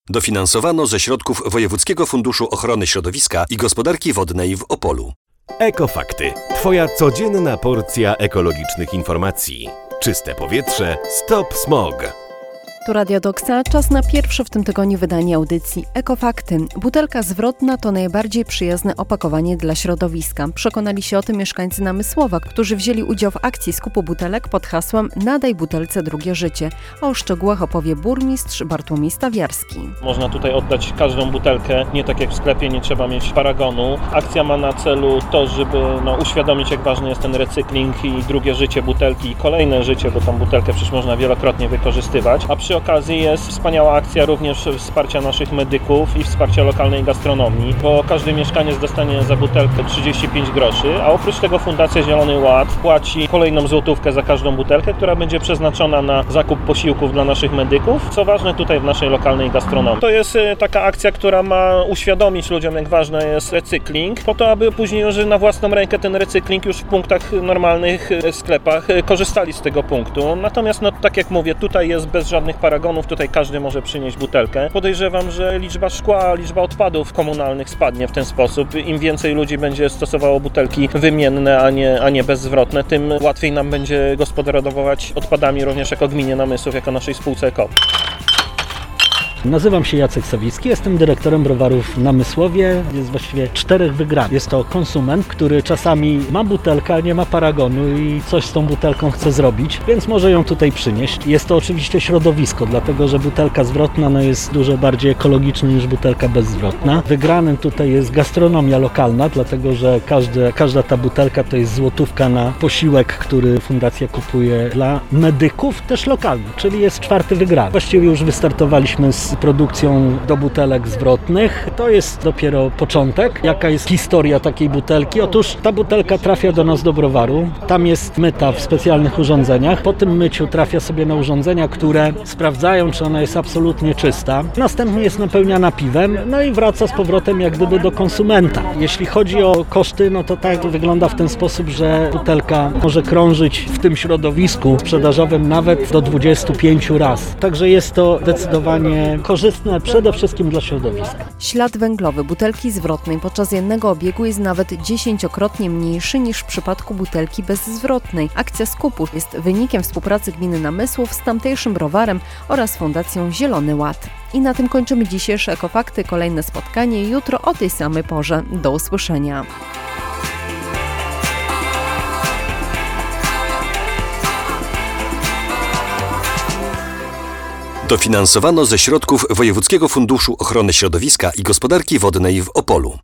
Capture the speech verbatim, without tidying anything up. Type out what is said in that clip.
Dofinansowano ze środków Wojewódzkiego Funduszu Ochrony Środowiska i Gospodarki Wodnej w Opolu. Ekofakty. Twoja codzienna porcja ekologicznych informacji. Czyste powietrze. Stop smog. Tu Radio Doksa, czas na pierwsze w tym tygodniu wydanie audycji Ekofakty. Butelka zwrotna to najbardziej przyjazne opakowanie dla środowiska. Przekonali się o tym mieszkańcy Namysłowa, którzy wzięli udział w akcji skupu butelek pod hasłem Nadaj butelce drugie życie. A o szczegółach opowie burmistrz Bartłomiej Stawiarski. Można tutaj oddać każdą butelkę, nie tak jak w sklepie, nie trzeba mieć paragonu. Akcja ma na celu to, żeby no, uświadomić, jak ważny jest ten recykling i drugie życie butelki i kolejne życie, bo tą butelkę przecież można wielokrotnie wykorzystywać. A przy okazji jest wspaniała akcja również wsparcia naszych medyków i wsparcia lokalnej gastronomii, bo każdy mieszkaniec dostanie za butelkę trzydzieści pięć groszy, a oprócz tego Fundacja Zielony Ład płaci kolejną złotówkę za każdą butelkę, która będzie przeznaczona na zakup posiłków dla naszych medyków, co ważne tutaj w naszej lokalnej gastronomii. To jest taka akcja, która ma uświadomić ludziom, jak ważny jest recykling, po to, aby później już na własną rękę ten recykling już w punktach normalnych, sklepach korzystali z tego punktu. Natomiast, no tak jak mówię, tutaj jest bez żadnych paragonów, tutaj każdy może przynieść butelkę. Podejrzewam, że liczba szkła, liczba odpadów komunalnych spadnie w ten sposób. Im więcej ludzi będzie stosowało butelki wymienne, a nie, a nie bezzwrotne, tym łatwiej nam będzie gospodarować odpadami również jako gminie Namysłów, jako naszej spółce Eko. Nazywam się Jacek Sawicki, jestem dyrektorem browarów w Namysłowie. Jest właściwie czterech wygranych. Jest to konsument, który czasami ma butelkę, a nie ma paragonu i coś z tą butelką chce zrobić, więc może ją tutaj przynieść. Jest to oczywiście środowisko, dlatego że butelka zwrotna no, jest dużo bardziej ekologiczna niż butelka bezzwrotna. Wygranym tutaj jest gastronomia lokalna, dlatego że każde, każda ta butelka to jest złotówka na posiłek, który fundacja kupuje dla medyków, też lokalnych, czyli jest czwarty wygrany. Właściwie już wystartowaliśmy z produkcją do butelek zwrotnych. To jest dopiero początek. Jaka jest historia takiej butelki? Otóż ta butelka trafia do nas do browaru. Tam jest myta w specjalnych urządzeniach. Po tym myciu trafia sobie na urządzenia, które sprawdzają, czy ona jest absolutnie czysta. Następnie jest napełniana piwem, no i wraca z powrotem jak gdyby do konsumenta. Jeśli chodzi o koszty, no to tak wygląda w ten sposób, że butelka może krążyć w tym środowisku sprzedażowym nawet do dwudziestu pięciu razy. Także jest to zdecydowanie korzystne przede wszystkim dla środowiska. Ślad węglowy butelki zwrotnej podczas jednego obiegu jest nawet dziesięciokrotnie mniejszy niż w przypadku butelki bezzwrotnej. Akcja skupu jest wynikiem współpracy gminy Namysłów z tamtejszym browarem oraz Fundacją Zielony Ład. I na tym kończymy dzisiejsze Ekofakty. Kolejne spotkanie jutro o tej samej porze. Do usłyszenia. Dofinansowano ze środków Wojewódzkiego Funduszu Ochrony Środowiska i Gospodarki Wodnej w Opolu.